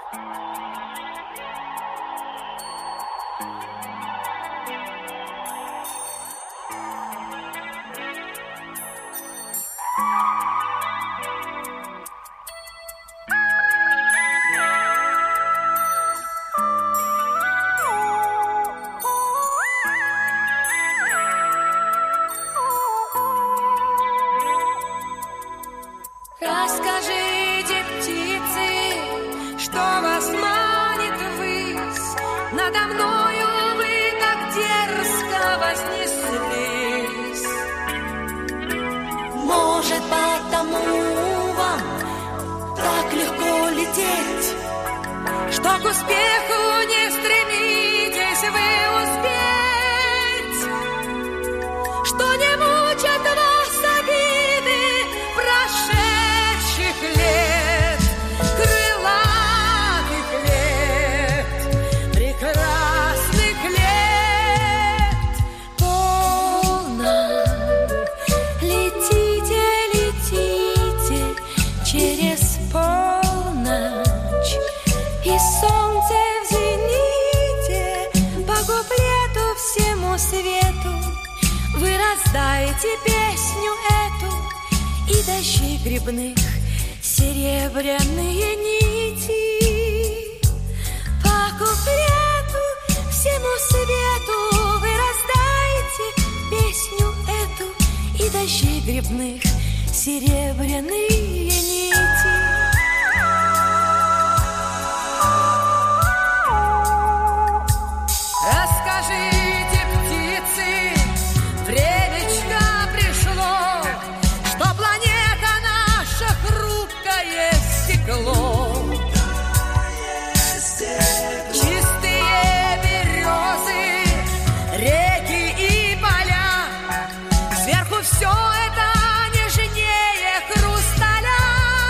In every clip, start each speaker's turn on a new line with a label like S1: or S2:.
S1: Расскажите, птицы, что вас манит ввысь, надо мною вы так дерзко вознеслись.
S2: Может, потому вам так легко лететь,
S1: что к успеху не стремитесь вы успеть, что не мучат вас обиды прошедших лет, крылатых лет, прекрасных лет.
S2: полно. Летите, летите через полночь, и солнце в зените по куплету всему свету вы раздаете песню эту, и дожди грибных серебряные нити. По куплету всему свету вы раздаете песню эту, и дожди грибных серебряные нити.
S1: Расскажите, птицы, времечко пришло, что планета наша хрупкое стекло. Чистые березы, реки и поля, сверху все это нежнее хрусталя.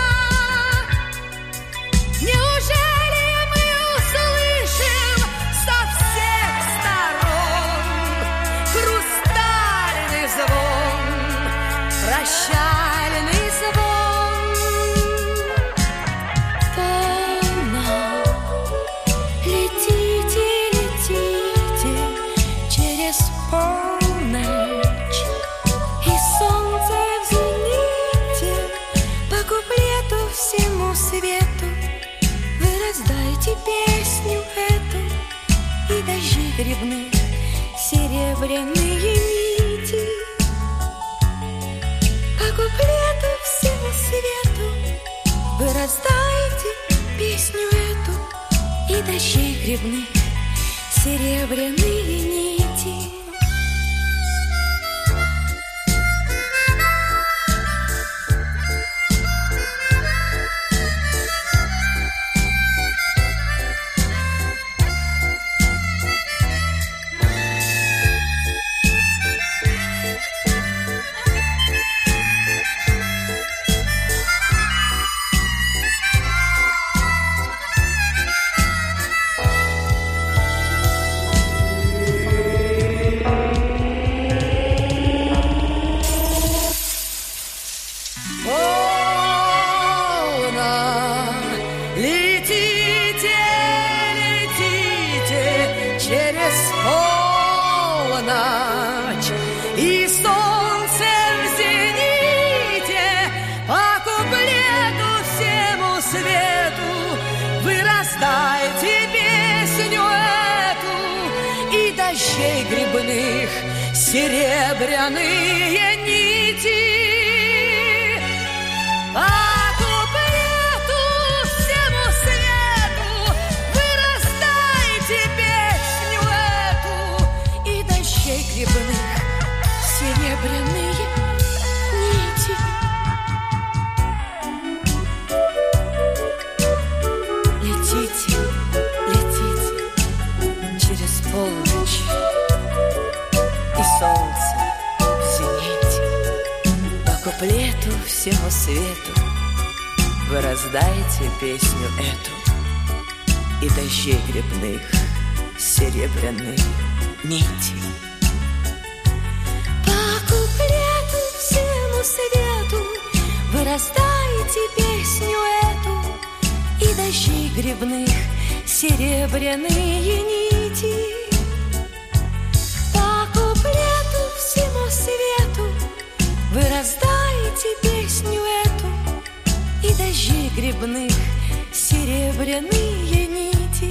S1: Неужели мы услышим со всех сторон хрустальный звон, прощальный звон?
S2: Полно. Летите, летите через полночь, и солнце в зените по куплету всему свету вы раздаете песню эту, и дожди грибных серебряные нити. По куплету всему свету вы раздаете песню эту, и дожди грибных серебряные нити.
S1: Полно. Летите, летите через полночь, и солнце в зените по куплету всему свету вы раздаете песню эту, и дождей грибных серебряные нити. По куплету всему свету вы раздаете песню эту, и дождей грибных серебряные нити.
S2: Летите, летите через полночь, и солнце в зените по куплету всему свету вы раздаете песню эту, и дождей грибных серебряные нити. По куплету всему свету вы раздаете песню эту, и дождей грибных серебряные нити. По куплету всему свету вы раздаете песню эту, и дождей грибных серебряные нити.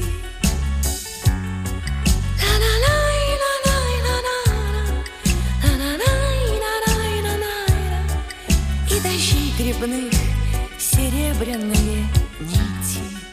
S2: И дождей грибных серебряные нити.